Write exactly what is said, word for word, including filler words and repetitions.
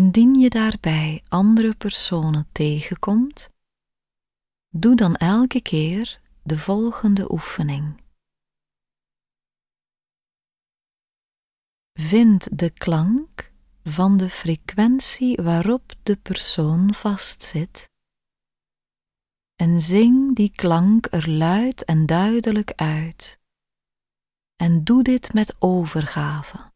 Indien je daarbij andere personen tegenkomt, doe dan elke keer de volgende oefening. Vind de klank van de frequentie waarop de persoon vastzit en zing die klank er luid en duidelijk uit. En doe dit met overgave.